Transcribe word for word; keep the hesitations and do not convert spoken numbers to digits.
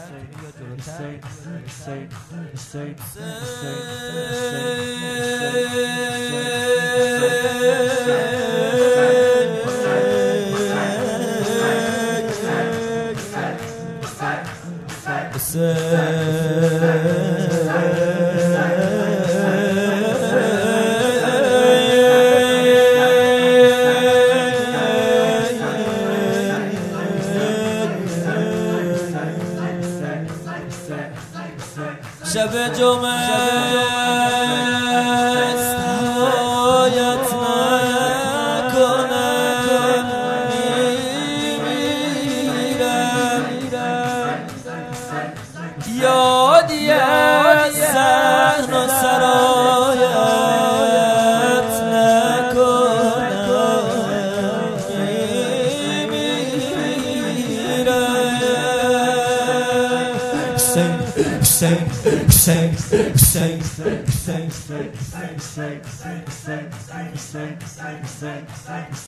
شب جمعه است هایت نکنم میمیرم یادی از صحن و سرایت نکنم میمیرم Hussein, Hussein, Hussein, Hussein, Hussein, Hussein, Hussein, Hussein, Hussein, Hussein, Hussein, Hussein.